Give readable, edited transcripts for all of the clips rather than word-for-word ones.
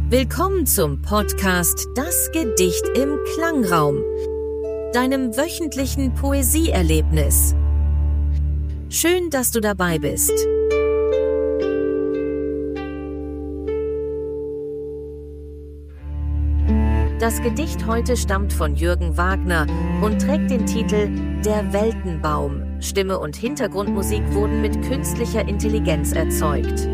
Willkommen zum Podcast Das Gedicht im Klangraum, deinem wöchentlichen Poesieerlebnis. Schön, dass du dabei bist. Das Gedicht heute stammt von Jürgen Wagner und trägt den Titel Der Weltenbaum. Stimme und Hintergrundmusik wurden mit künstlicher Intelligenz erzeugt.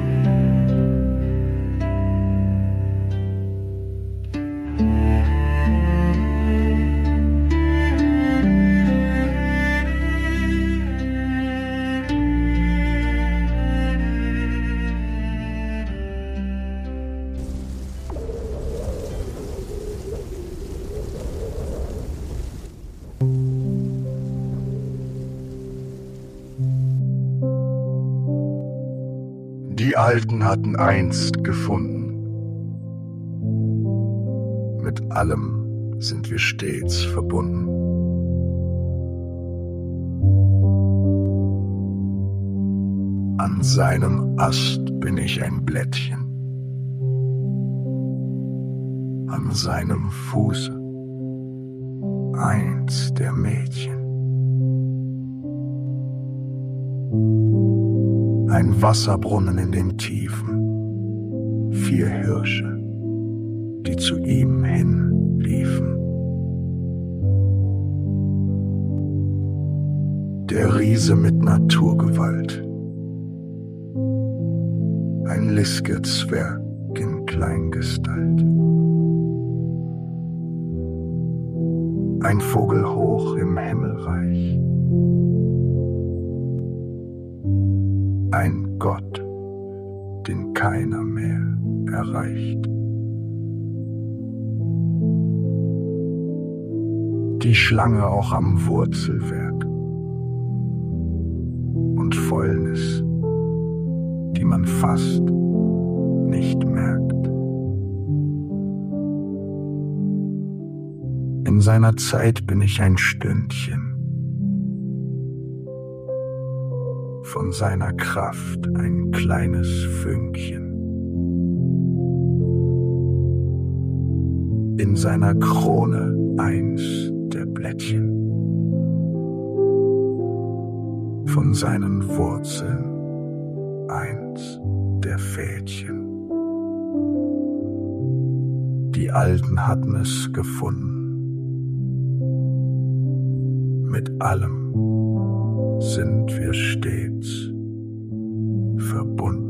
Die Alten hatten einst gefunden: Mit allem sind wir stets verbunden. An seinem Ast bin ich ein Blättchen, an seinem Fuße eins der Mädchen. Ein Wasserbrunnen in den Tiefen, 4 Hirsche, die zu ihm hinliefen. Der Riese mit Naturgewalt, ein Liske-Zwerg in Kleingestalt. Ein Vogel hoch im Himmelreich, ein Gott, den keiner mehr erreicht. Die Schlange auch am Wurzelwerk und Fäulnis, die man fast nicht merkt. In seiner Zeit bin ich ein Stündchen, von seiner Kraft ein kleines Fünkchen. In seiner Krone eins der Blättchen, von seinen Wurzeln eins der Fädchen. Die Alten hatten es gefunden. Mit allem sind wir stets verbunden.